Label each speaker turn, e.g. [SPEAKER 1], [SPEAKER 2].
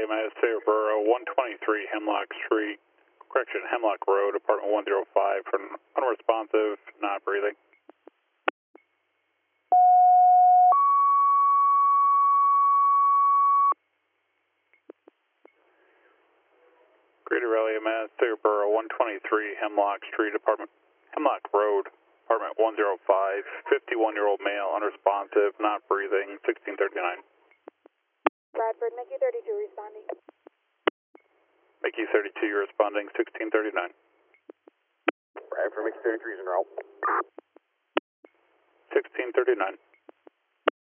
[SPEAKER 1] Raleigh, Mass. Borough, 123 Hemlock Street, correction, Hemlock Road, apartment 105, for unresponsive, not breathing. Greater Raleigh, Mass. Borough, 123 Hemlock Street, Hemlock Road, apartment 105, 51-year-old male, unresponsive, not breathing, 1639.
[SPEAKER 2] Bradford, Mickey 32 responding.
[SPEAKER 1] Mickey 32, you're responding, 1639.
[SPEAKER 3] Bradford, Mickey 33 is in route.
[SPEAKER 1] 1639.